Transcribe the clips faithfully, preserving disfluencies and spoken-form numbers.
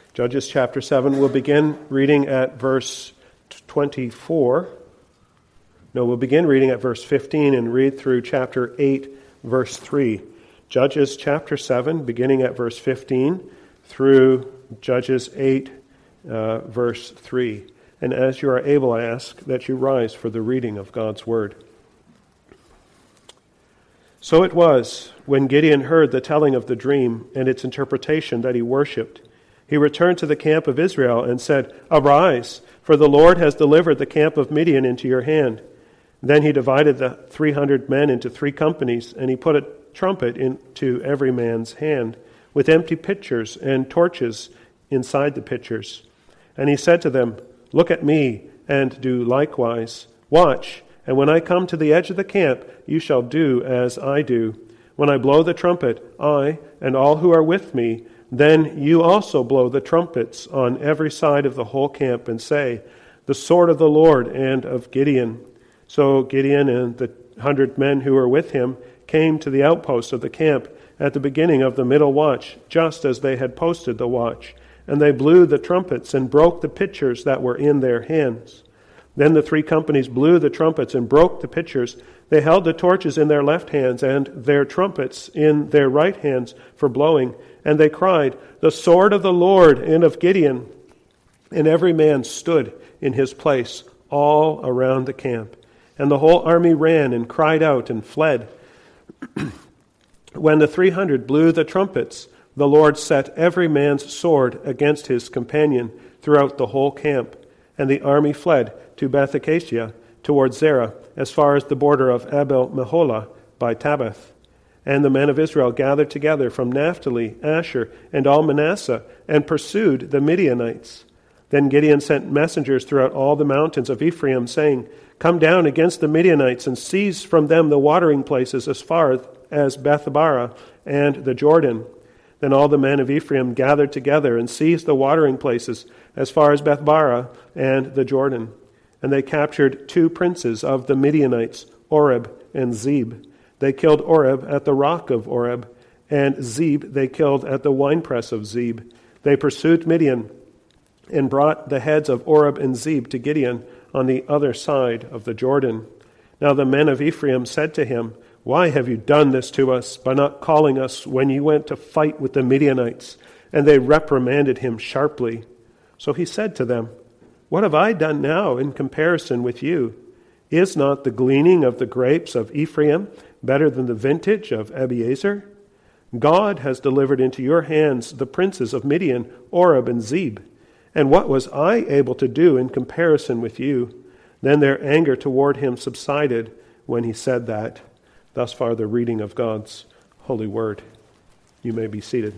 Judges chapter seven, we'll begin reading at verse twenty-four. No, we'll begin reading at verse fifteen and read through chapter eight, verse three. Judges chapter seven, beginning at verse fifteen, through Judges eight, uh, verse three. And as you are able, I ask that you rise for the reading of God's word. So it was, when Gideon heard the telling of the dream and its interpretation, that he worshipped. He returned to the camp of Israel and said, "Arise, for the Lord has delivered the camp of Midian into your hand." Then he divided the three hundred men into three companies, and he put a trumpet into every man's hand, with empty pitchers and torches inside the pitchers. And he said to them, "Look at me, and do likewise. Watch, and when I come to the edge of the camp, you shall do as I do. When I blow the trumpet, I and all who are with me, then you also blow the trumpets on every side of the whole camp, and say, 'The sword of the Lord and of Gideon.'" So Gideon and the hundred men who were with him came to the outpost of the camp at the beginning of the middle watch, just as they had posted the watch. And they blew the trumpets and broke the pitchers that were in their hands. Then the three companies blew the trumpets and broke the pitchers. They held the torches in their left hands and their trumpets in their right hands for blowing. And they cried, "The sword of the Lord and of Gideon." And every man stood in his place all around the camp. And the whole army ran and cried out and fled. When the three hundred blew the trumpets, the Lord set every man's sword against his companion throughout the whole camp. And the army fled to Beth-Acacia toward Zerah, as far as the border of Abel-Meholah by Tabbath. And the men of Israel gathered together from Naphtali, Asher, and all Manasseh, and pursued the Midianites. Then Gideon sent messengers throughout all the mountains of Ephraim, saying, "Come down against the Midianites and seize from them the watering places as far as Beth-barah and the Jordan." Then all the men of Ephraim gathered together and seized the watering places as far as Beth-barah and the Jordan. And they captured two princes of the Midianites, Oreb and Zeb. They killed Oreb at the rock of Oreb, and Zeb they killed at the winepress of Zeb. They pursued Midian and brought the heads of Oreb and Zeb to Gideon on the other side of the Jordan. Now the men of Ephraim said to him, "Why have you done this to us by not calling us when you went to fight with the Midianites?" And they reprimanded him sharply. So he said to them, "What have I done now in comparison with you? Is not the gleaning of the grapes of Ephraim better than the vintage of Abiezer? God has delivered into your hands the princes of Midian, Oreb and Zeb. And what was I able to do in comparison with you?" Then their anger toward him subsided when he said that. Thus far the reading of God's holy word. You may be seated.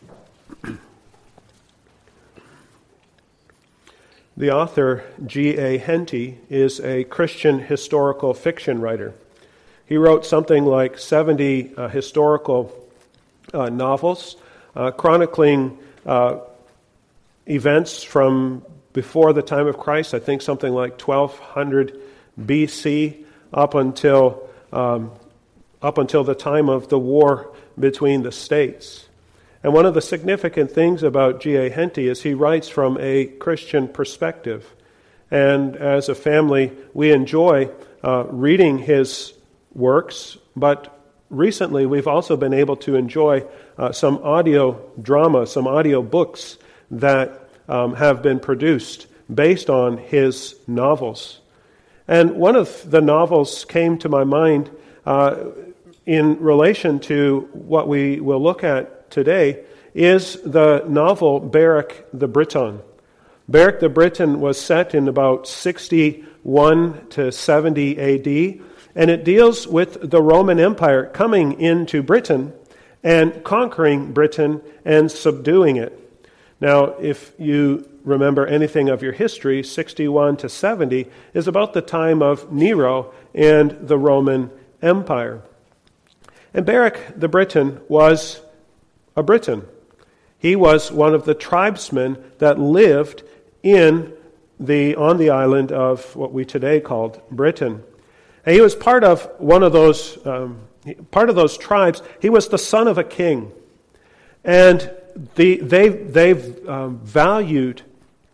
The author, G A Henty, is a Christian historical fiction writer. He wrote something like seventy uh, historical uh, novels, uh, chronicling uh, events from before the time of Christ, I think something like twelve hundred B C, up until um, up until the time of the war between the states. And one of the significant things about G A Henty is he writes from a Christian perspective. And as a family, we enjoy uh, reading his works, but recently we've also been able to enjoy uh, some audio drama, some audio books that um, have been produced based on his novels. And one of the novels came to my mind uh, in relation to what we will look at today is the novel Beric the Briton. Beric the Briton was set in about sixty-one to seventy A D, and it deals with the Roman Empire coming into Britain and conquering Britain and subduing it. Now, if you remember anything of your history, sixty-one to seventy is about the time of Nero and the Roman Empire. And Beric the Briton was a Briton. He was one of the tribesmen that lived in the on the island of what we today called Britain. And he was part of one of those um, part of those tribes. He was the son of a king, and the, they, they've um, valued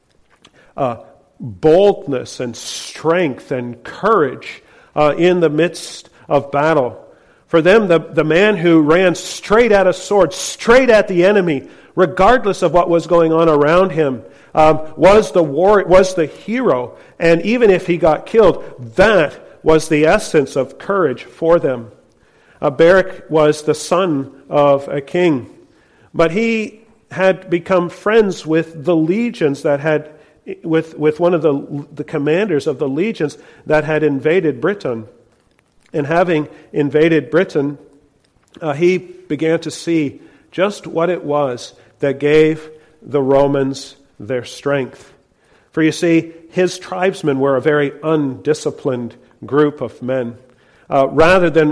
uh, boldness and strength and courage uh, in the midst of battle. For them, the, the man who ran straight at a sword, straight at the enemy, regardless of what was going on around him, um, was the war, was the hero. And even if he got killed, that was the essence of courage for them. Uh, Barak was the son of a king, but he had become friends with the legions that had, with, with one of the, the commanders of the legions that had invaded Britain. And having invaded Britain, uh, he began to see just what it was that gave the Romans their strength. For you see, his tribesmen were a very undisciplined group of men. Uh, rather than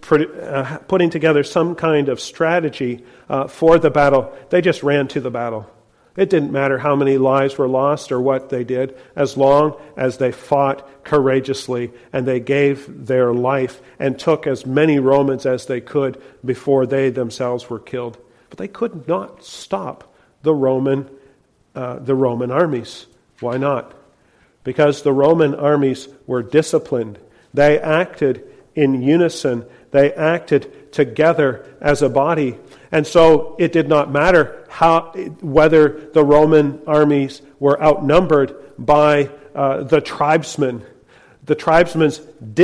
uh, putting together some kind of strategy uh, for the battle, they just ran to the battle. It didn't matter how many lives were lost or what they did, as long as they fought courageously and they gave their life and took as many Romans as they could before they themselves were killed. But they could not stop the Roman, uh, the Roman armies. Why not? Because the Roman armies were disciplined. They acted in unison. They acted together as a body. And so it did not matter how, whether the Roman armies were outnumbered by uh, the tribesmen. The tribesmen's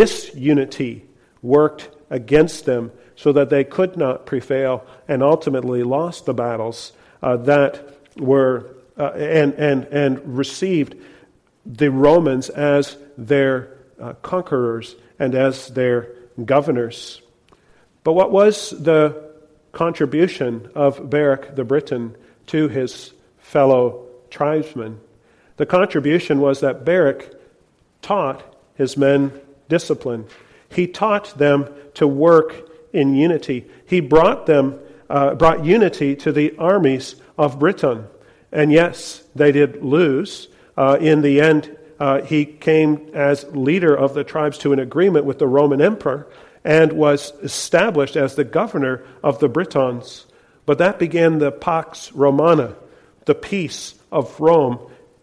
disunity worked against them so that they could not prevail and ultimately lost the battles uh, that were uh, and and and received the Romans as their uh, conquerors and as their governors. But what was the contribution of Barak the Briton to his fellow tribesmen? The contribution was that Barak taught his men discipline. He taught them to work in unity. He brought them, uh, brought unity to the armies of Britain. And yes, they did lose. Uh, in the end, uh, he came as leader of the tribes to an agreement with the Roman emperor and was established as the governor of the Britons. But that began the Pax Romana, the peace of Rome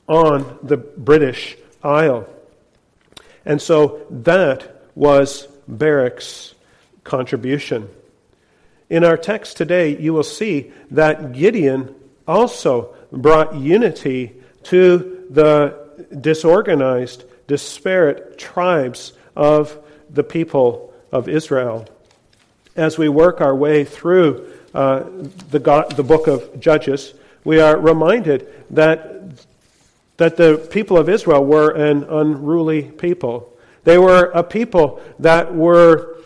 on the British Isle. And so that was Barak's contribution. In our text today, you will see that Gideon also brought unity to the disorganized, disparate tribes of the people of Israel. As we work our way through uh, the, God, the book of Judges, we are reminded that that the people of Israel were an unruly people. They were a people that were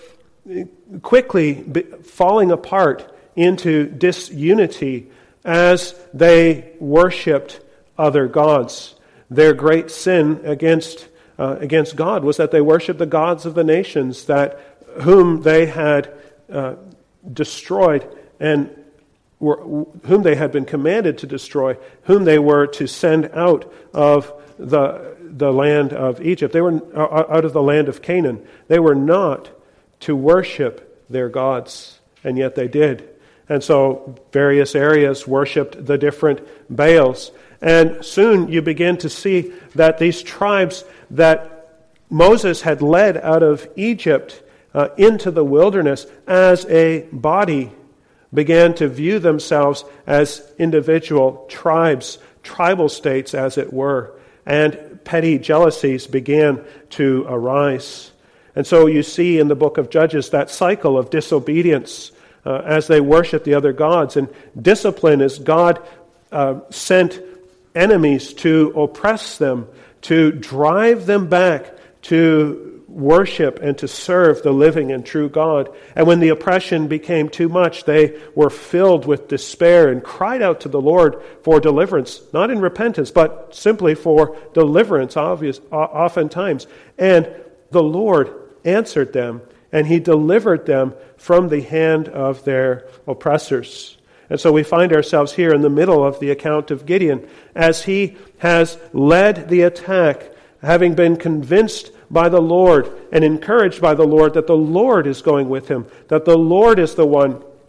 quickly falling apart into disunity as they worshipped other gods. Their great sin against uh, against God was that they worshipped the gods of the nations that whom they had uh, destroyed and were, whom they had been commanded to destroy, whom they were to send out of the the land of Egypt. They were uh, out of the land of Canaan. They were not to worship their gods, and yet they did. And so various areas worshipped the different Baals. And soon you begin to see that these tribes that Moses had led out of Egypt uh, into the wilderness as a body began to view themselves as individual tribes, tribal states as it were, and petty jealousies began to arise. And so you see in the book of Judges that cycle of disobedience uh, as they worship the other gods. And discipline is God uh, sent enemies to oppress them, to drive them back to worship and to serve the living and true God. And when the oppression became too much, they were filled with despair and cried out to the Lord for deliverance, not in repentance, but simply for deliverance, obvious, oftentimes. And the Lord answered them, and He delivered them from the hand of their oppressors. And so we find ourselves here in the middle of the account of Gideon as he has led the attack, having been convinced by the Lord and encouraged by the Lord that the Lord is going with him, that the Lord is the one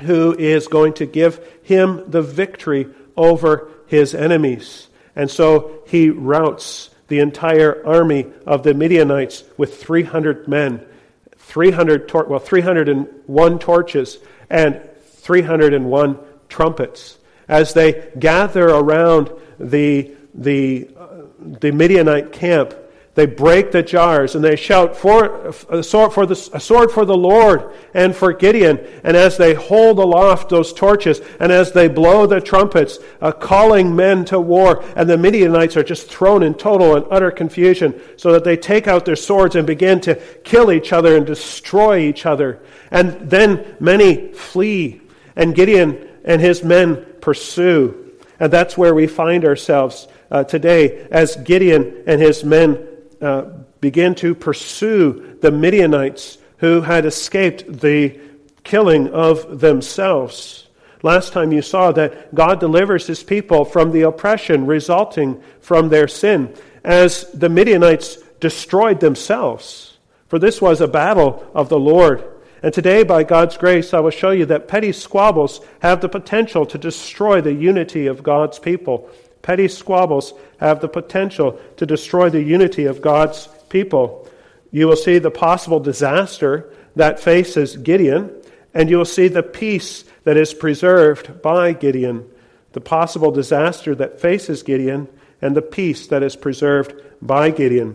who is going to give him the victory over his enemies. And so he routs the entire army of the Midianites with three hundred men, three hundred tor- well, three hundred one torches, and three hundred one trumpets. As they gather around the, the, uh, the Midianite camp, they break the jars and they shout, for a sword for the, a sword for the Lord and for Gideon. And as they hold aloft those torches and as they blow the trumpets, uh, calling men to war, and the Midianites are just thrown in total and utter confusion, so that they take out their swords and begin to kill each other and destroy each other. And then many flee, and Gideon and his men pursue. And that's where we find ourselves uh, today, as Gideon and his men Uh, begin to pursue the Midianites who had escaped the killing of themselves. Last time you saw that God delivers his people from the oppression resulting from their sin, as the Midianites destroyed themselves. For this was a battle of the Lord. And today, by God's grace, I will show you that petty squabbles have the potential to destroy the unity of God's people. Petty squabbles have the potential to destroy the unity of God's people. You will see the possible disaster that faces Gideon, and you will see the peace that is preserved by Gideon. The possible disaster that faces Gideon, and the peace that is preserved by Gideon.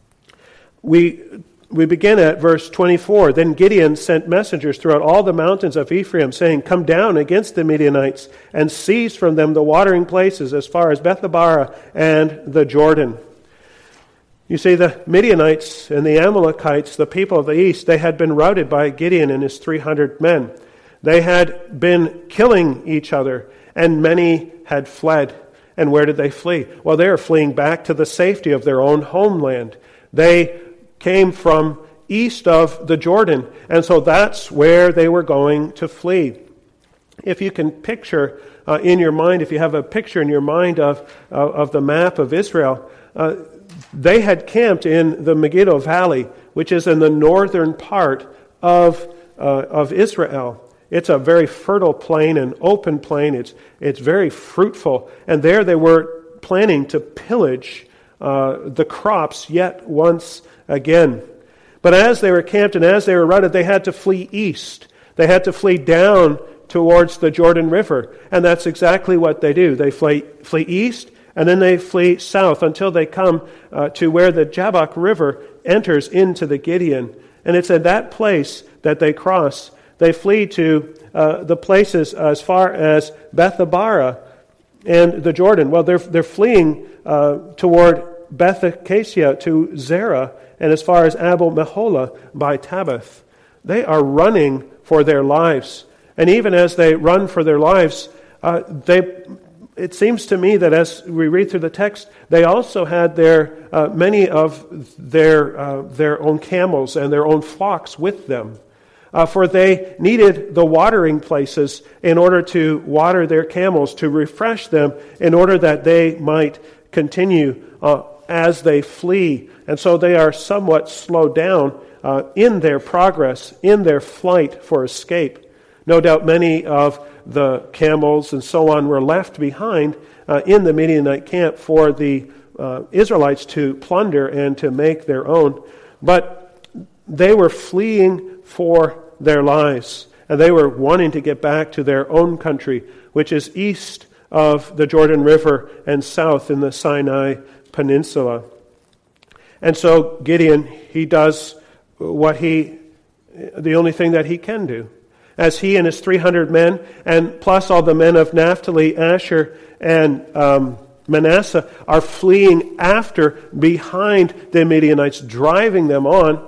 We We begin at verse twenty-four. Then Gideon sent messengers throughout all the mountains of Ephraim, saying, "Come down against the Midianites, and seize from them the watering places as far as Bethabara and the Jordan." You see, the Midianites and the Amalekites, the people of the east, they had been routed by Gideon and his three hundred men. They had been killing each other, and many had fled. And where did they flee? Well, they are fleeing back to the safety of their own homeland. They came from east of the Jordan, and so that's where they were going to flee. If you can picture uh, in your mind, if you have a picture in your mind of, uh, of the map of Israel, uh, they had camped in the Megiddo Valley, which is in the northern part of, uh, of Israel. It's a very fertile plain, an open plain. It's, it's very fruitful, and there they were planning to pillage uh, the crops yet once again. But as they were camped and as they were routed, they had to flee east. They had to flee down towards the Jordan River. And that's exactly what they do. They flee, flee east, and then they flee south until they come uh, to where the Jabbok River enters into the Gideon. And it's at that place that they cross. They flee to uh, the places as far as Bethabara and the Jordan. Well, they're, they're fleeing uh, toward Beth Acacia to Zerah, and as far as Abel Meholah by Tabbath. They are running for their lives. And even as they run for their lives, uh, they it seems to me that as we read through the text, they also had their uh, many of their uh, their own camels and their own flocks with them. Uh, for they needed the watering places in order to water their camels, to refresh them, in order that they might continue uh, as they flee. And so they are somewhat slowed down uh, in their progress, in their flight for escape. No doubt many of the camels and so on were left behind uh, in the Midianite camp for the uh, Israelites to plunder and to make their own. But they were fleeing for their lives, and they were wanting to get back to their own country, which is east of the Jordan River and south in the Sinai Peninsula. And so Gideon, he does what he, the only thing that he can do. As he and his three hundred men, and plus all the men of Naphtali, Asher, and um, Manasseh, are fleeing after, behind the Midianites, driving them on,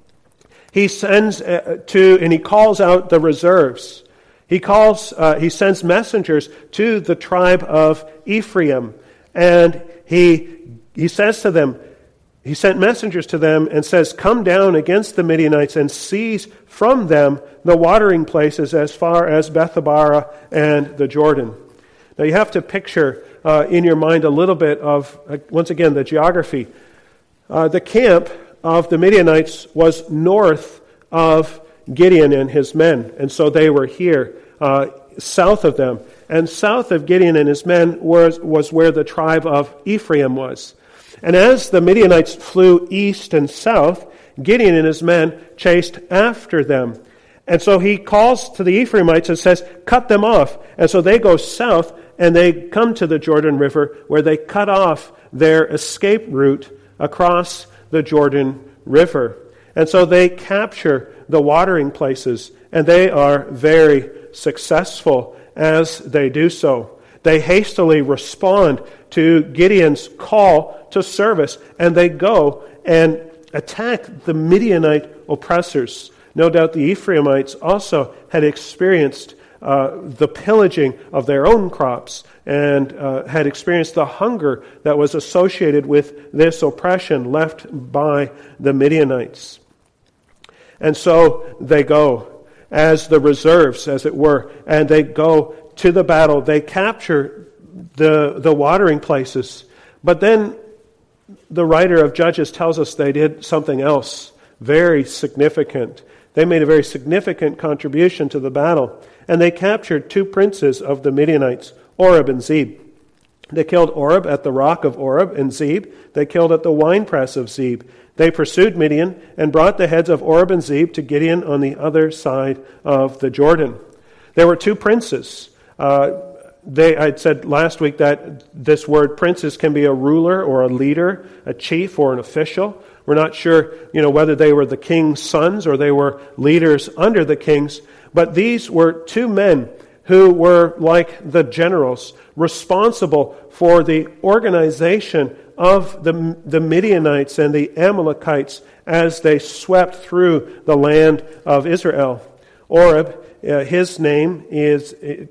he sends uh, to, and he calls out the reserves. He calls, uh, he sends messengers to the tribe of Ephraim, and he he says to them, he sent messengers to them and says, "Come down against the Midianites and seize from them the watering places as far as Bethabara and the Jordan." Now you have to picture uh, in your mind a little bit of, uh, once again, the geography. Uh, the camp of the Midianites was north of Gideon and his men, and so they were here uh, south of them. And south of Gideon and his men was, was where the tribe of Ephraim was. And as the Midianites flew east and south, Gideon and his men chased after them. And so he calls to the Ephraimites and says, cut them off. And so they go south and they come to the Jordan River where they cut off their escape route across the Jordan River. And so they capture the watering places, and they are very successful as they do so. They hastily respond to Gideon's call to service, and they go and attack the Midianite oppressors. No doubt the Ephraimites also had experienced uh, the pillaging of their own crops and uh, had experienced the hunger that was associated with this oppression left by the Midianites. And so they go as the reserves, as it were, and they go to the battle. They capture the, the watering places. But then the writer of Judges tells us they did something else very significant. They made a very significant contribution to the battle, and they captured two princes of the Midianites, Oreb and Zeb. They killed Oreb at the rock of Oreb and Zeb. They killed at the winepress of Zeb. They pursued Midian and brought the heads of Oreb and Zeb to Gideon on the other side of the Jordan. There were two princes. Uh, they, I said last week that this word princes can be a ruler or a leader, a chief or an official. We're not sure, you know, whether they were the king's sons or they were leaders under the kings. But these were two men who were like the generals, responsible for the organization of the, the Midianites and the Amalekites as they swept through the land of Israel. Oreb, uh, his name is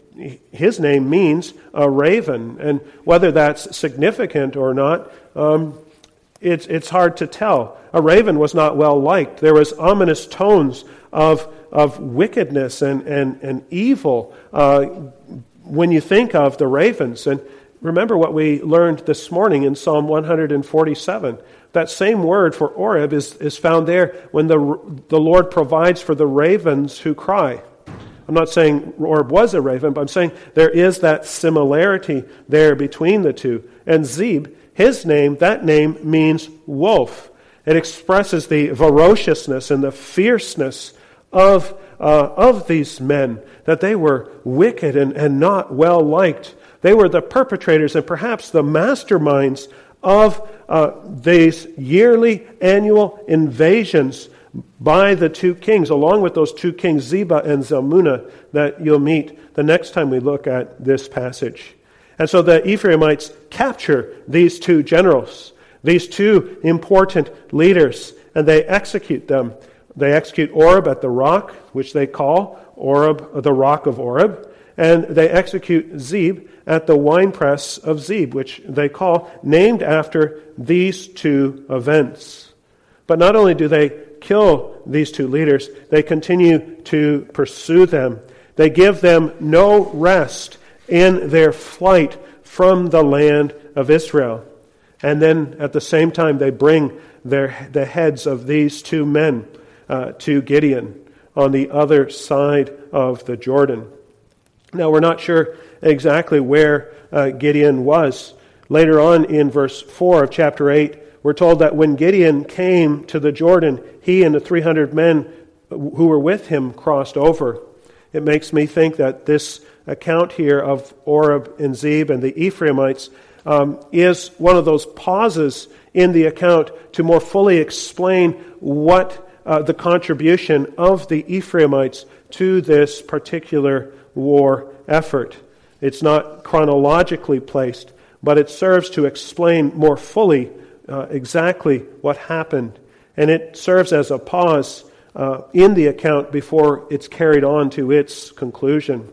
his name means a raven, and whether that's significant or not, um, it's it's hard to tell. A raven was not well liked. There was ominous tones of of wickedness and and and evil uh, when you think of the ravens. And remember what we learned this morning in Psalm one forty-seven. That same word for Oreb is, is found there when the, the Lord provides for the ravens who cry. I'm not saying Oreb was a raven, but I'm saying there is that similarity there between the two. And Zeb, his name, that name means wolf. It expresses the ferociousness and the fierceness of, uh, of these men, that they were wicked and, and not well liked. They were the perpetrators and perhaps the masterminds of uh, these yearly annual invasions by the two kings, along with those two kings, Zebah and Zalmunna, that you'll meet the next time we look at this passage. And so the Ephraimites capture these two generals, these two important leaders, and they execute them. They execute Oreb at the rock, which they call Oreb, the rock of Oreb, and they execute Zeb at the winepress of Zeb, which they call, named after these two events. But not only do they kill these two leaders, they continue to pursue them. They give them no rest in their flight from the land of Israel. And then at the same time, they bring their the heads of these two men uh, to Gideon on the other side of the Jordan. Now, we're not sure exactly where uh, Gideon was. Later on in verse four of chapter eight, we're told that when Gideon came to the Jordan, he and the three hundred men who were with him crossed over. It makes me think that this account here of Oreb and Zeb and the Ephraimites um, is one of those pauses in the account to more fully explain what uh, the contribution of the Ephraimites to this particular war effort. It's not chronologically placed, but it serves to explain more fully uh, exactly what happened. And it serves as a pause uh, in the account before it's carried on to its conclusion.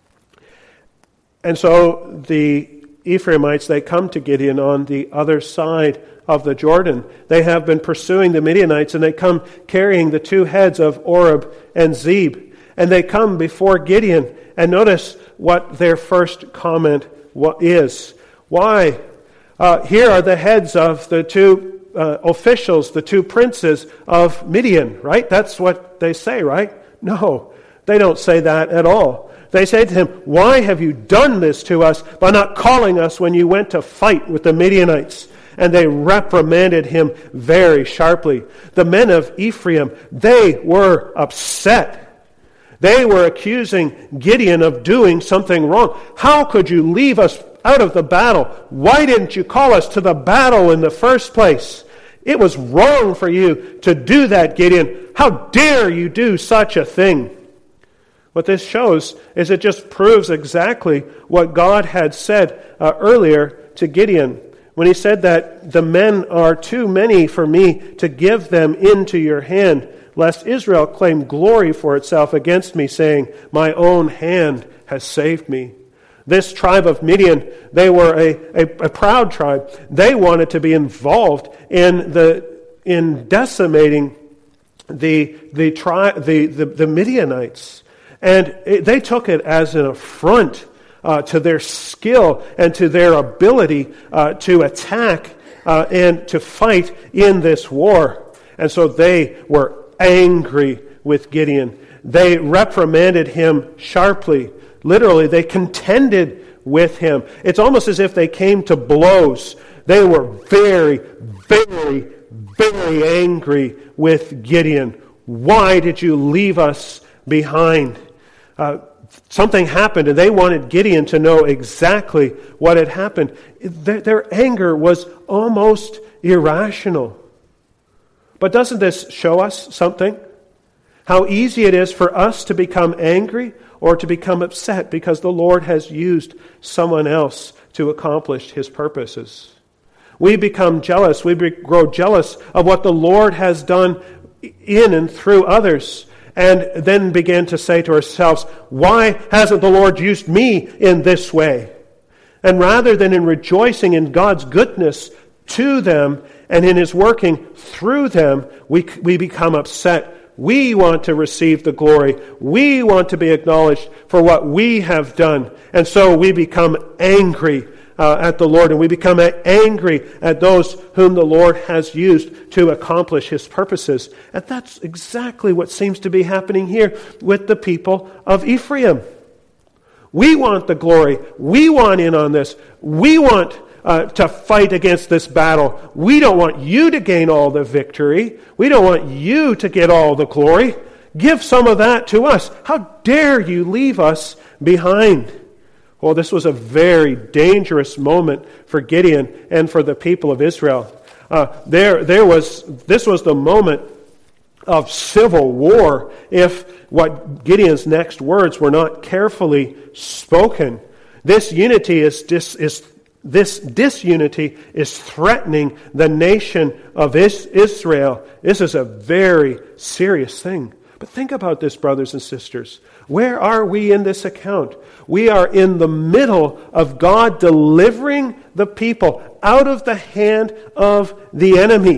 And so the Ephraimites, they come to Gideon on the other side of the Jordan. They have been pursuing the Midianites, and they come carrying the two heads of Oreb and Zeb. And they come before Gideon. And notice what their first comment is. Why? Uh, here are the heads of the two uh, officials, the two princes of Midian, right? That's what they say, right? No, they don't say that at all. They say to him, "Why have you done this to us by not calling us when you went to fight with the Midianites?" And they reprimanded him very sharply. The men of Ephraim, they were upset. They were accusing Gideon of doing something wrong. "How could you leave us out of the battle? Why didn't you call us to the battle in the first place? It was wrong for you to do that, Gideon. How dare you do such a thing?" What this shows is it just proves exactly what God had said uh, earlier to Gideon, when he said that the men are too many for me to give them into your hand, lest Israel claim glory for itself against me, saying, "My own hand has saved me." This tribe of Midian, they were a, a, a proud tribe. They wanted to be involved in the in decimating the the tri- the, the, the Midianites. And it, they took it as an affront uh, to their skill and to their ability uh, to attack uh, and to fight in this war. And so they were angry with Gideon. They reprimanded him sharply. Literally, they contended with him. It's almost as if they came to blows. They were very, very, very angry with Gideon. "Why did you leave us behind?" Uh, something happened, and they wanted Gideon to know exactly what had happened. Their, their anger was almost irrational. But doesn't this show us something? How easy it is for us to become angry or to become upset because the Lord has used someone else to accomplish His purposes. We become jealous. We be, grow jealous of what the Lord has done in and through others, and then begin to say to ourselves, "Why hasn't the Lord used me in this way?" And rather than in rejoicing in God's goodness to them and in His working through them, we, we become upset. We want to receive the glory. We want to be acknowledged for what we have done. And so we become angry uh, at the Lord, and we become angry at those whom the Lord has used to accomplish His purposes. And that's exactly what seems to be happening here with the people of Ephraim. We want the glory. We want in on this. We want Uh, to fight against this battle. We don't want you to gain all the victory. We don't want you to get all the glory. Give some of that to us. How dare you leave us behind? Well, this was a very dangerous moment for Gideon and for the people of Israel. Uh, there, there was. This was the moment of civil war if what Gideon's next words were not carefully spoken. This unity is dis, is This disunity is threatening the nation of Israel. This is a very serious thing. But think about this, brothers and sisters. Where are we in this account? We are in the middle of God delivering the people out of the hand of the enemy.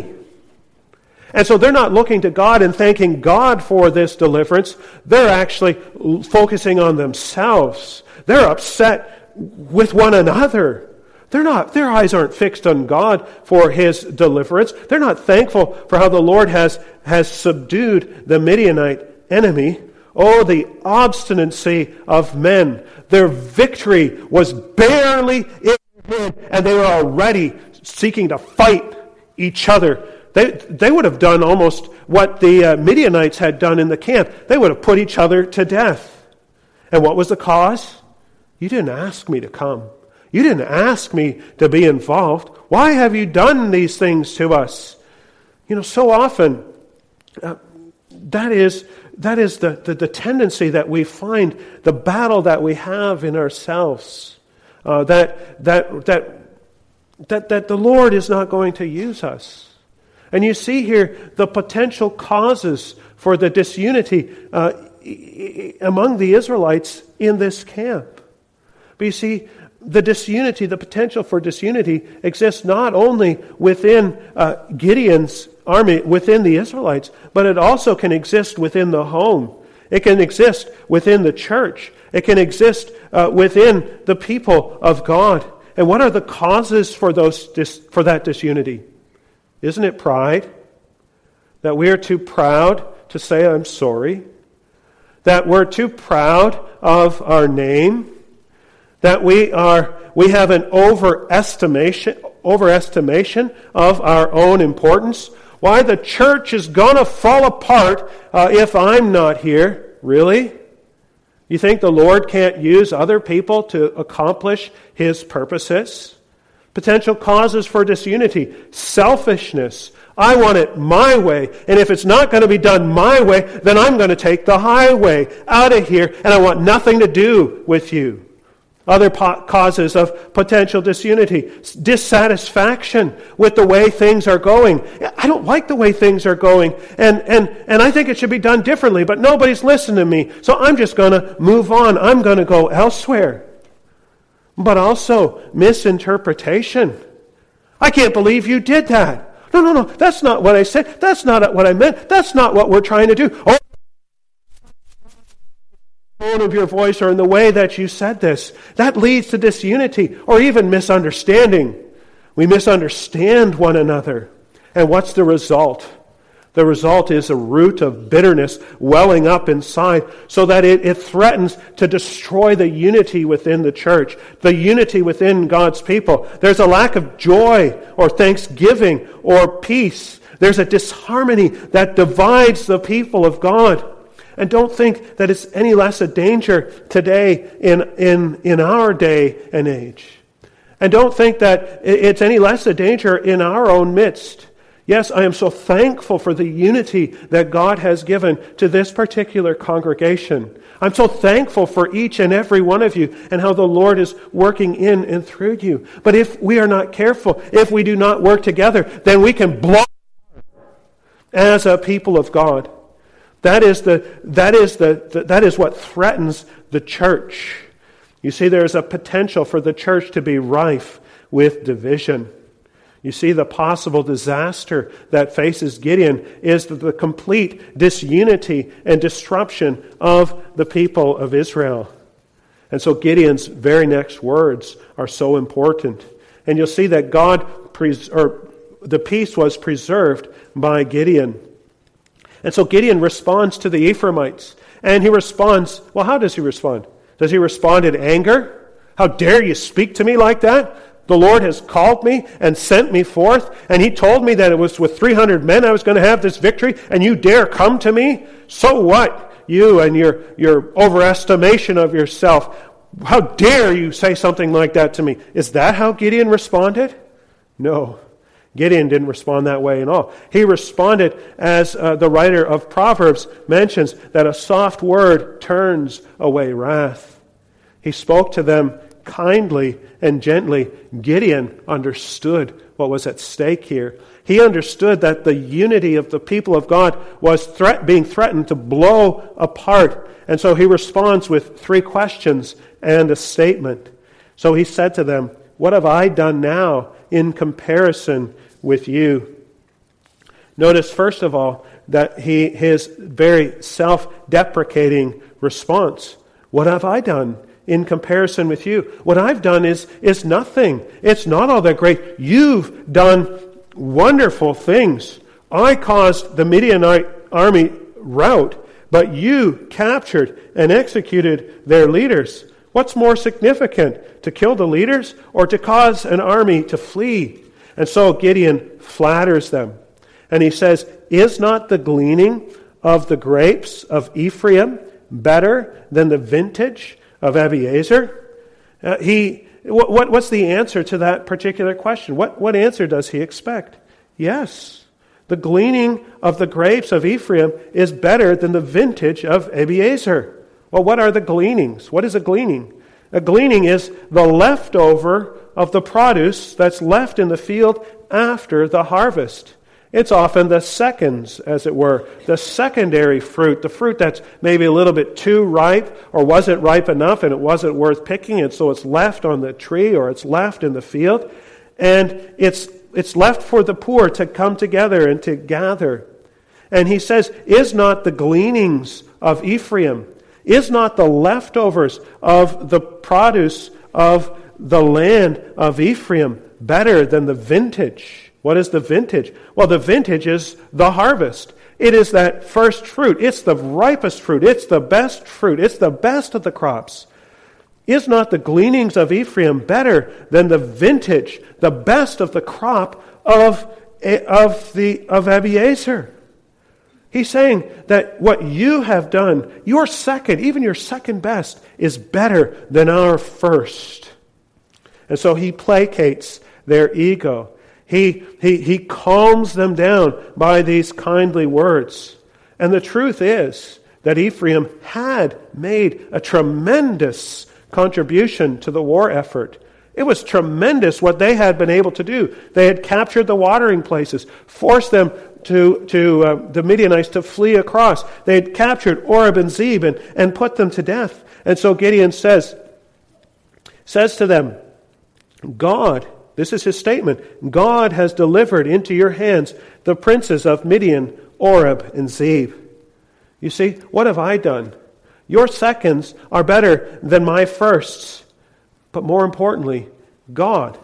And so they're not looking to God and thanking God for this deliverance. They're actually focusing on themselves. They're upset with one another. They're not, their eyes aren't fixed on God for His deliverance. They're not thankful for how the Lord has, has subdued the Midianite enemy. Oh, the obstinacy of men. Their victory was barely in their hand, and they were already seeking to fight each other. They, they would have done almost what the uh, Midianites had done in the camp. They would have put each other to death. And what was the cause? You didn't ask me to come. You didn't ask me to be involved. Why have you done these things to us? You know, so often, uh, that is that is the, the, the tendency that we find, the battle that we have in ourselves, uh, that, that, that, that, that the Lord is not going to use us. And you see here the potential causes for the disunity uh, among the Israelites in this camp. But you see, the disunity, the potential for disunity exists not only within uh, Gideon's army, within the Israelites, but it also can exist within the home. It can exist within the church. It can exist uh, within the people of God. And what are the causes for those dis- for that disunity? Isn't it pride? That we are too proud to say, "I'm sorry"? that we're too proud of our name, that we are we have an overestimation overestimation of our own importance. Why, the church is going to fall apart uh, if I'm not here. Really? You think the Lord can't use other people to accomplish His purposes? Potential causes for disunity, selfishness. I want it my way, and if it's not going to be done my way, then I'm going to take the highway out of here, and I want nothing to do with you. Other po- causes of potential disunity, dissatisfaction with the way things are going. I don't like the way things are going, and, and, and I think it should be done differently, but nobody's listening to me, so I'm just going to move on. I'm going to go elsewhere. But also misinterpretation. I can't believe you did that. No, no, no, that's not what I said. That's not what I meant. That's not what we're trying to do. Oh, tone of your voice or in the way that you said this. That leads to disunity or even misunderstanding. We misunderstand one another. And what's the result? The result is a root of bitterness welling up inside so that it, it threatens to destroy the unity within the church, the unity within God's people. There's a lack of joy or thanksgiving or peace. There's a disharmony that divides the people of God. And don't think that it's any less a danger today in, in, in our day and age. And don't think that it's any less a danger in our own midst. Yes, I am so thankful for the unity that God has given to this particular congregation. I'm so thankful for each and every one of you and how the Lord is working in and through you. But if we are not careful, if we do not work together, then we can blow as a people of God. That is the that is the, the that is what threatens the church. You see, there is a potential for the church to be rife with division. You see, the possible disaster that faces Gideon is the, the complete disunity and disruption of the people of Israel. And so Gideon's very next words are so important. And you'll see that God pres- or the peace was preserved by Gideon. And so Gideon responds to the Ephraimites. And he responds, well, how does he respond? Does he respond in anger? How dare you speak to me like that? The Lord has called me and sent me forth, and He told me that it was with three hundred men I was going to have this victory, and you dare come to me? So what? You and your, your overestimation of yourself. How dare you say something like that to me? Is that how Gideon responded? No. Gideon didn't respond that way at all. He responded as uh, the writer of Proverbs mentions, that a soft word turns away wrath. He spoke to them kindly and gently. Gideon understood what was at stake here. He understood that the unity of the people of God was threat, being threatened to blow apart. And so he responds with three questions and a statement. So he said to them, "What have I done now in comparison with you?" Notice, first of all, that he his very self-deprecating response. What have I done in comparison with you? What I've done is, is nothing. It's not all that great. You've done wonderful things. I caused the Midianite army rout, but you captured and executed their leaders. What's more significant, to kill the leaders or to cause an army to flee? And so Gideon flatters them. And he says, "Is not the gleaning of the grapes of Ephraim better than the vintage of Abiezer?" Uh, he, what, what, what's the answer to that particular question? What, what answer does he expect? Yes, the gleaning of the grapes of Ephraim is better than the vintage of Abiezer. Well, what are the gleanings? What is a gleaning? A gleaning is the leftover of the produce that's left in the field after the harvest. It's often the seconds, as it were, the secondary fruit, the fruit that's maybe a little bit too ripe or wasn't ripe enough and it wasn't worth picking, and so it's left on the tree or it's left in the field. And it's it's left for the poor to come together and to gather. And he says, "Is not the gleanings of Ephraim, is not the leftovers of the produce of the land of Ephraim better than the vintage?" What is the vintage? Well, the vintage is the harvest. It is that first fruit. It's the ripest fruit. It's the best fruit. It's the best of the crops. Is not the gleanings of Ephraim better than the vintage, the best of the crop of, of, the, of Abiezer? He's saying that what you have done, your second, even your second best, is better than our first. And so he placates their ego. He, he, he calms them down by these kindly words. And the truth is that Ephraim had made a tremendous contribution to the war effort. It was tremendous what they had been able to do. They had captured the watering places, forced them to, to uh, the Midianites to flee across. They had captured Oreb and Zeb and, and put them to death. And so Gideon says, says to them, God, this is his statement, God has delivered into your hands the princes of Midian, Oreb, and Zeb. You see, what have I done? Your seconds are better than my firsts. But more importantly, God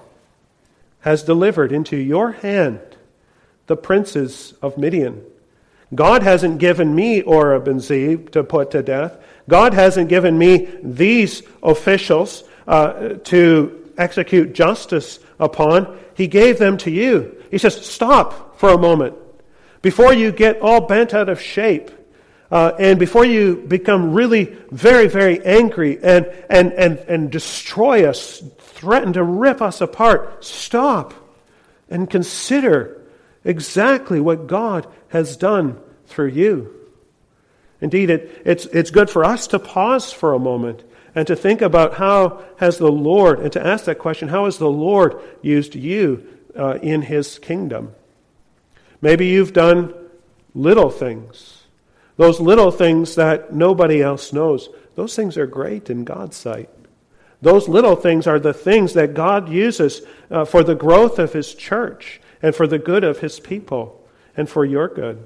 has delivered into your hand the princes of Midian. God hasn't given me Oreb and Zeb to put to death. God hasn't given me these officials uh, to execute justice upon. He gave them to you. He says, stop for a moment. Before you get all bent out of shape, Uh, and before you become really very, very angry and, and, and, and destroy us, threaten to rip us apart, stop and consider exactly what God has done through you. Indeed, it, it's, it's good for us to pause for a moment and to think about how has the Lord, and to ask that question, how has the Lord used you uh, in His kingdom? Maybe you've done little things. Those little things that nobody else knows, those things are great in God's sight. Those little things are the things that God uses uh, for the growth of His church and for the good of His people and for your good.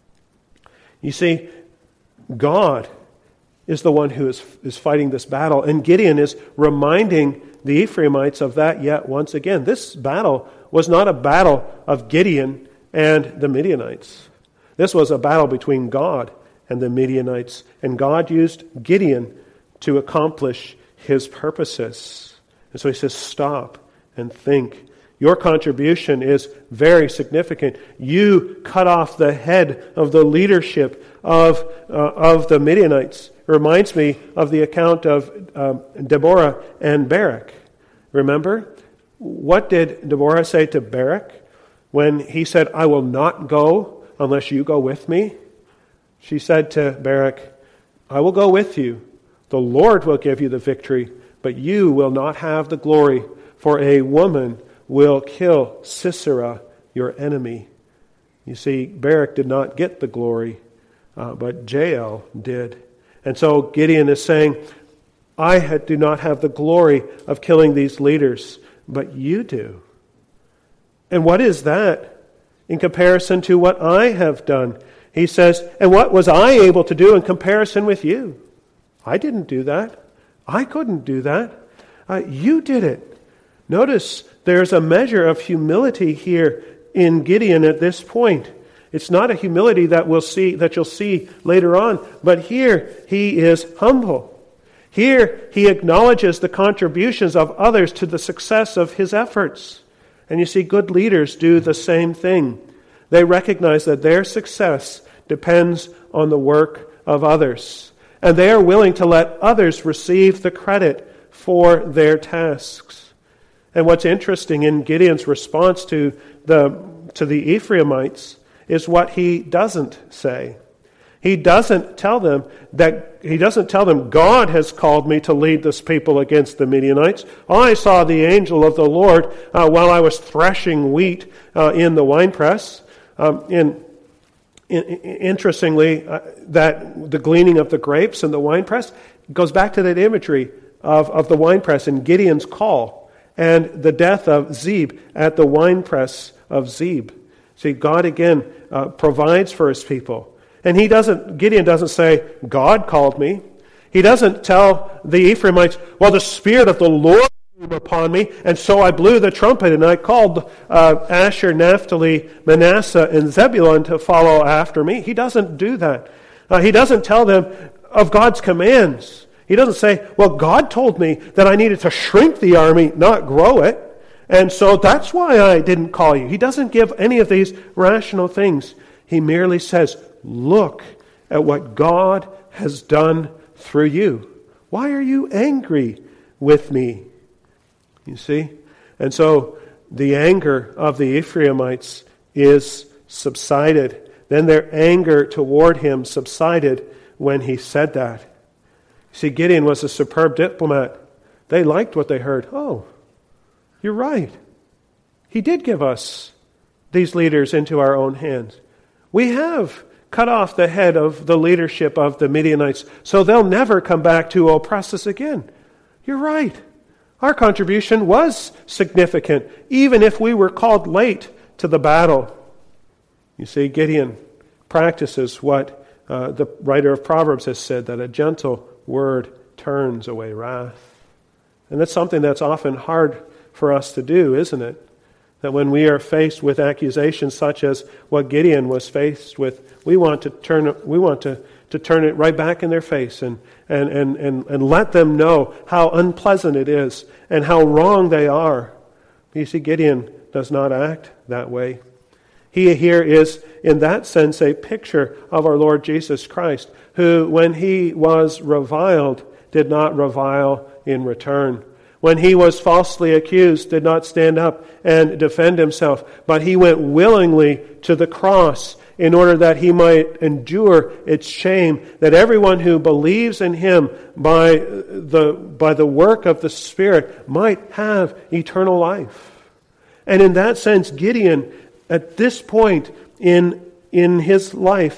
You see, God is the one who is, is fighting this battle, and Gideon is reminding the Ephraimites of that yet once again. This battle was not a battle of Gideon and the Midianites. This was a battle between God and the Midianites, and God used Gideon to accomplish His purposes. And so He says, stop and think. Your contribution is very significant. You cut off the head of the leadership of, uh, of the Midianites. It reminds me of the account of uh, Deborah and Barak. Remember? What did Deborah say to Barak when he said, I will not go unless you go with me? She said to Barak, I will go with you. The Lord will give you the victory, but you will not have the glory, for a woman will kill Sisera, your enemy. You see, Barak did not get the glory, uh, but Jael did. And so Gideon is saying, I do not have the glory of killing these leaders, but you do. And what is that in comparison to what I have done? He says, and what was I able to do in comparison with you? I didn't do that. I couldn't do that. Uh, you did it. Notice there's a measure of humility here in Gideon at this point. It's not a humility that we'll see that you'll see later on, but here he is humble. Here he acknowledges the contributions of others to the success of his efforts. And you see, good leaders do the same thing. They recognize that their success depends on the work of others. And they are willing to let others receive the credit for their tasks. And what's interesting in Gideon's response to the, to the Ephraimites is what he doesn't say. He doesn't tell them that he doesn't tell them God has called me to lead this people against the Midianites. I saw the angel of the Lord uh, while I was threshing wheat uh, in the winepress. Um, in, in, interestingly, uh, that the gleaning of the grapes in the winepress goes back to that imagery of, of the winepress in Gideon's call and the death of Zeb at the winepress of Zeb. See, God again uh, provides for His people. And he doesn't, Gideon doesn't say, God called me. He doesn't tell the Ephraimites, well, the Spirit of the Lord upon me, and so I blew the trumpet, and I called uh, Asher, Naphtali, Manasseh, and Zebulun to follow after me. He doesn't do that. Uh, he doesn't tell them of God's commands. He doesn't say, well, God told me that I needed to shrink the army, not grow it, and so that's why I didn't call you. He doesn't give any of these rational things. He merely says, look at what God has done through you. Why are you angry with me? You see? And so the anger of the Ephraimites is subsided. Then their anger toward him subsided when he said that. You see, Gideon was a superb diplomat. They liked what they heard. Oh, you're right. He did give us these leaders into our own hands. We have cut off the head of the leadership of the Midianites, so they'll never come back to oppress us again. You're right. Our contribution was significant, even if we were called late to the battle. You see, Gideon practices what uh, the writer of Proverbs has said, that a gentle word turns away wrath. And that's something that's often hard for us to do, isn't it? That when we are faced with accusations such as what Gideon was faced with, we want to turn we want to, to turn it right back in their face and, and, and, and, and let them know how unpleasant it is and how wrong they are. You see, Gideon does not act that way. He here is, in that sense, a picture of our Lord Jesus Christ, who, when he was reviled, did not revile in return. When he was falsely accused, did not stand up and defend himself, but he went willingly to the cross in order that he might endure its shame, that everyone who believes in him by the, by the work of the Spirit might have eternal life. And in that sense, Gideon, at this point in, in his life,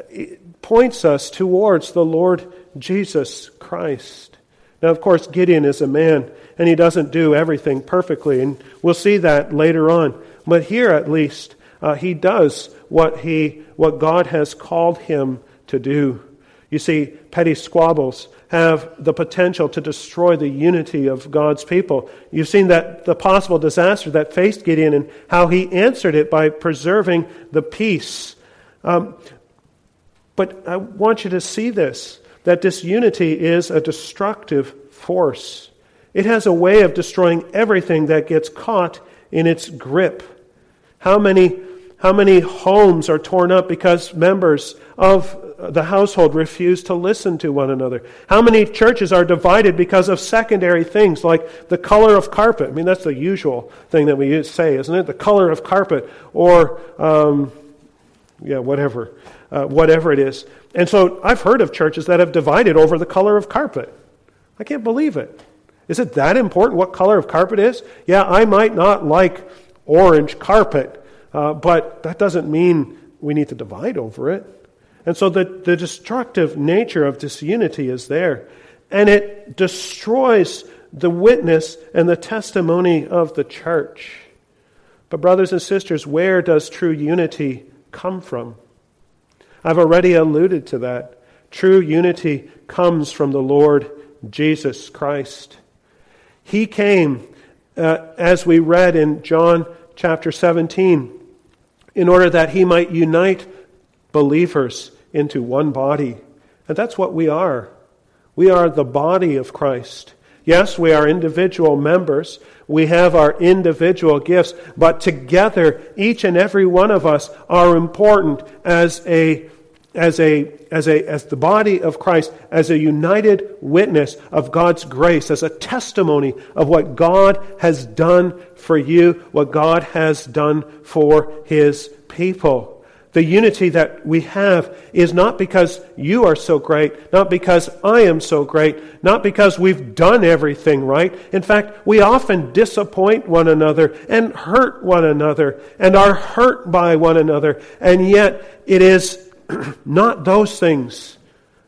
points us towards the Lord Jesus Christ. Now, of course, Gideon is a man, and he doesn't do everything perfectly, and we'll see that later on. But here, at least, uh, he does what he, what God has called him to do. You see, petty squabbles have the potential to destroy the unity of God's people. You've seen that the possible disaster that faced Gideon and how he answered it by preserving the peace. Um, but I want you to see this, that disunity is a destructive force. It has a way of destroying everything that gets caught in its grip. How many, how many homes are torn up because members of the household refuse to listen to one another? How many churches are divided because of secondary things like the color of carpet? I mean, that's the usual thing that we say, isn't it? The color of carpet, or um, yeah, whatever, uh, whatever it is. And so I've heard of churches that have divided over the color of carpet. I can't believe it. Is it that important what color of carpet is? Yeah, I might not like orange carpet, uh, but that doesn't mean we need to divide over it. And so the, the destructive nature of disunity is there. And it destroys the witness and the testimony of the church. But brothers and sisters, where does true unity come from? I've already alluded to that. True unity comes from the Lord Jesus Christ. He came, uh, as we read in John chapter seventeen, in order that he might unite believers into one body. And that's what we are. We are the body of Christ. Yes, we are individual members. We have our individual gifts, but together, each and every one of us are important as a as a as a as the body of Christ, as a united witness of God's grace, as a testimony of what God has done for you, what God has done for his people. The unity that we have is not because you are so great, not because I am so great, not because we've done everything right. In fact, we often disappoint one another and hurt one another and are hurt by one another. And yet it is not those things,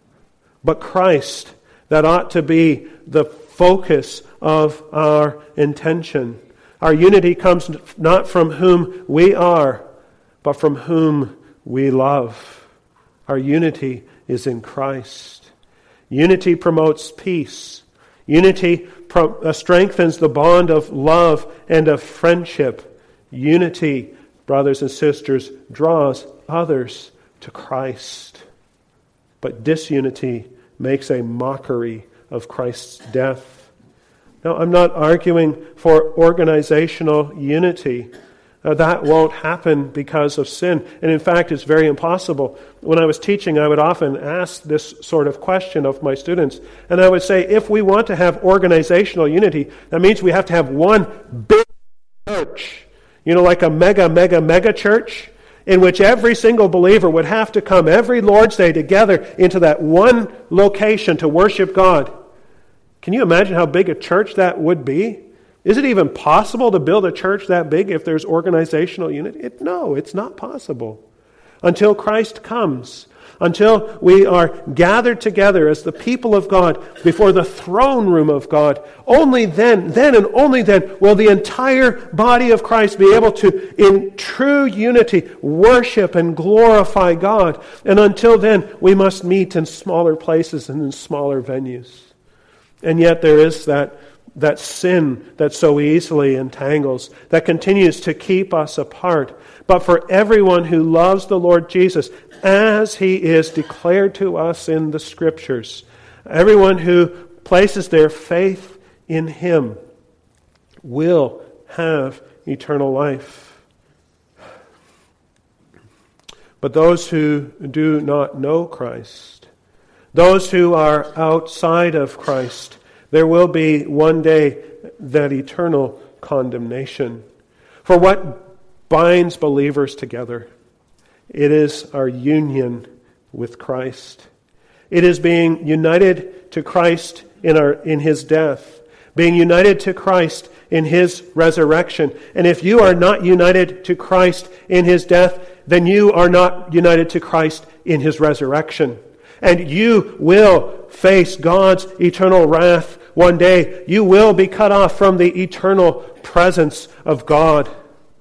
but Christ that ought to be the focus of our intention. Our unity comes not from whom we are, but from whom we love. Our unity is in Christ. Unity promotes peace. Unity pro- uh, strengthens the bond of love and of friendship. Unity, brothers and sisters, draws others to Christ. But disunity makes a mockery of Christ's death. Now, I'm not arguing for organizational unity. Uh, that won't happen because of sin. And in fact, it's very impossible. When I was teaching, I would often ask this sort of question of my students. And I would say, if we want to have organizational unity, that means we have to have one big church. You know, like a mega, mega, mega church, in which every single believer would have to come every Lord's Day together into that one location to worship God. Can you imagine how big a church that would be? Is it even possible to build a church that big if there's organizational unity? It, no, it's not possible. Until Christ comes, until we are gathered together as the people of God before the throne room of God, only then, then and only then will the entire body of Christ be able to, in true unity, worship and glorify God. And until then, we must meet in smaller places and in smaller venues. And yet there is that that sin that so easily entangles, that continues to keep us apart. But for everyone who loves the Lord Jesus, as He is declared to us in the Scriptures, everyone who places their faith in Him will have eternal life. But those who do not know Christ, those who are outside of Christ, there will be one day that eternal condemnation. For what binds believers together? It is our union with Christ. It is being united to Christ in our in His death, being united to Christ in His resurrection. And if you are not united to Christ in His death, then you are not united to Christ in His resurrection. And you will face God's eternal wrath one day. You will be cut off from the eternal presence of God.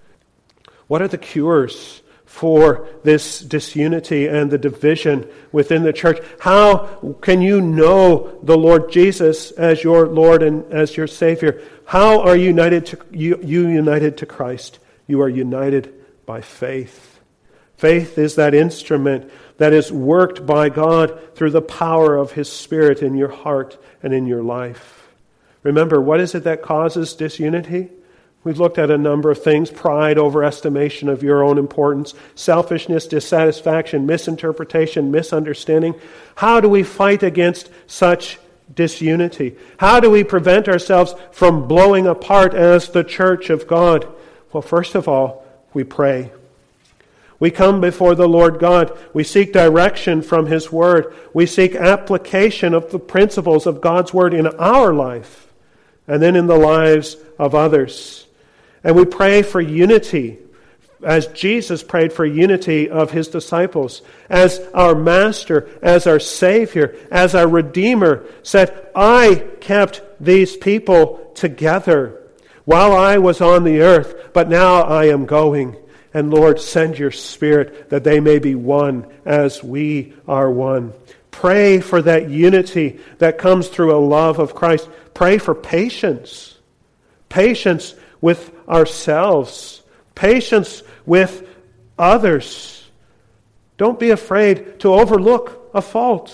What are the cures for this disunity and the division within the church? How can you know the Lord Jesus as your Lord and as your Savior? How are you united to you, you united to Christ? You are united by faith. Faith is that instrument that is worked by God through the power of His Spirit in your heart and in your life. Remember, what is it that causes disunity? We've looked at a number of things: pride, overestimation of your own importance, selfishness, dissatisfaction, misinterpretation, misunderstanding. How do we fight against such disunity? How do we prevent ourselves from blowing apart as the church of God? Well, first of all, we pray. We come before the Lord God. We seek direction from His Word. We seek application of the principles of God's Word in our life and then in the lives of others. And we pray for unity, as Jesus prayed for unity of His disciples, as our Master, as our Savior, as our Redeemer said, I kept these people together while I was on the earth, but now I am going. And Lord, send your Spirit that they may be one as we are one. Pray for that unity that comes through a love of Christ. Pray for patience. Patience with ourselves. Patience with others. Don't be afraid to overlook a fault.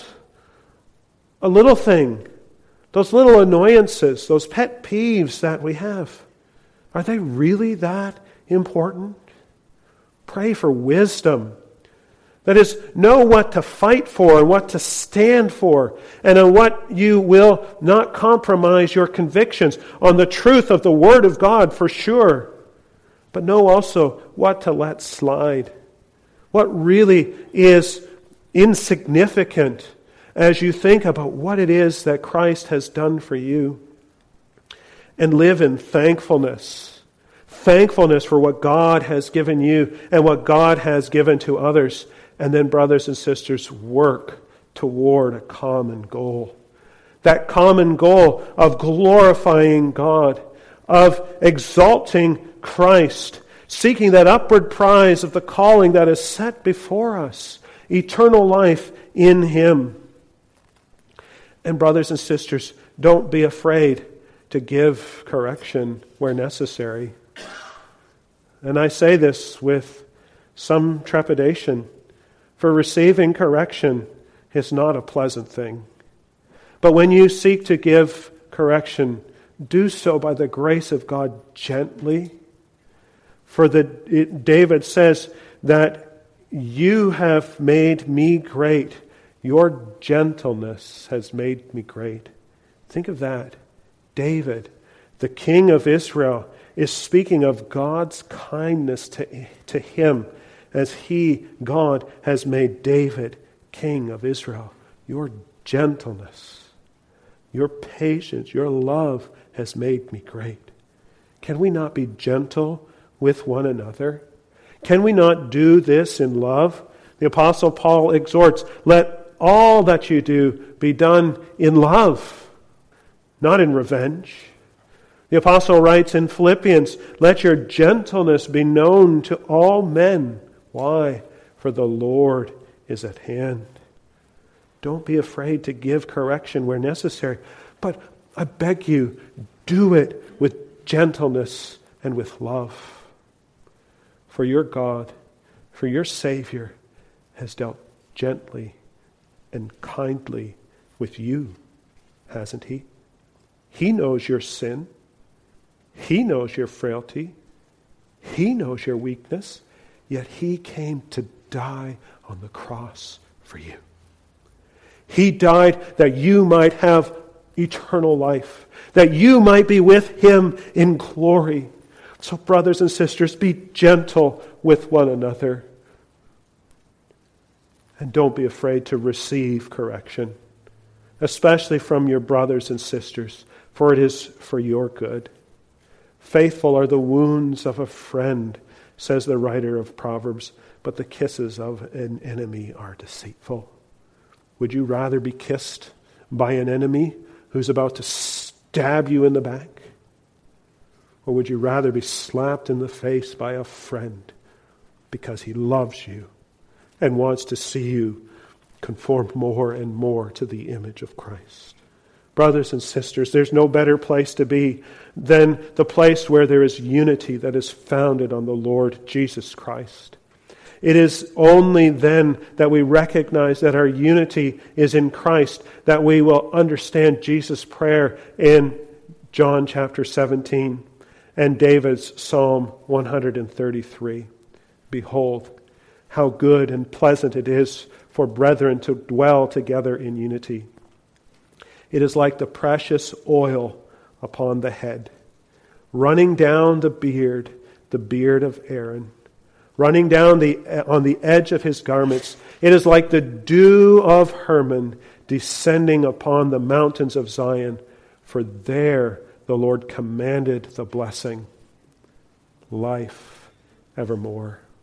A little thing. Those little annoyances, those pet peeves that we have. Are they really that important? Pray for wisdom. That is, know what to fight for and what to stand for, and on what you will not compromise your convictions, on the truth of the Word of God for sure. But know also what to let slide. What really is insignificant as you think about what it is that Christ has done for you. And live in thankfulness. Thankfulness for what God has given you and what God has given to others. And then, brothers and sisters, work toward a common goal. That common goal of glorifying God, of exalting Christ, seeking that upward prize of the calling that is set before us, eternal life in Him. And brothers and sisters, don't be afraid to give correction where necessary. And I say this with some trepidation, for receiving correction is not a pleasant thing. But when you seek to give correction, do so by the grace of God gently. For the, it, David says that you have made me great. Your gentleness has made me great. Think of that. David, the king of Israel, is speaking of God's kindness to, to him as he, God, has made David king of Israel. Your gentleness, your patience, your love has made me great. Can we not be gentle with one another? Can we not do this in love? The Apostle Paul exhorts, let all that you do be done in love, not in revenge. The apostle writes in Philippians, let your gentleness be known to all men. Why? For the Lord is at hand. Don't be afraid to give correction where necessary, but I beg you, do it with gentleness and with love. For your God, for your Savior, has dealt gently and kindly with you, hasn't he? He knows your sin. He knows your frailty. He knows your weakness. Yet he came to die on the cross for you. He died that you might have eternal life, that you might be with him in glory. So brothers and sisters, be gentle with one another. And don't be afraid to receive correction, especially from your brothers and sisters, for it is for your good. Faithful are the wounds of a friend, says the writer of Proverbs, but the kisses of an enemy are deceitful. Would you rather be kissed by an enemy who's about to stab you in the back? Or would you rather be slapped in the face by a friend because he loves you and wants to see you conform more and more to the image of Christ? Brothers and sisters, there's no better place to be than the place where there is unity that is founded on the Lord Jesus Christ. It is only then that we recognize that our unity is in Christ, that we will understand Jesus' prayer in John chapter seventeen and David's Psalm one thirty-three. Behold, how good and pleasant it is for brethren to dwell together in unity. It is like the precious oil upon the head, running down the beard, the beard of Aaron, running down the on the edge of his garments. It is like the dew of Hermon descending upon the mountains of Zion, for there the Lord commanded the blessing, life evermore.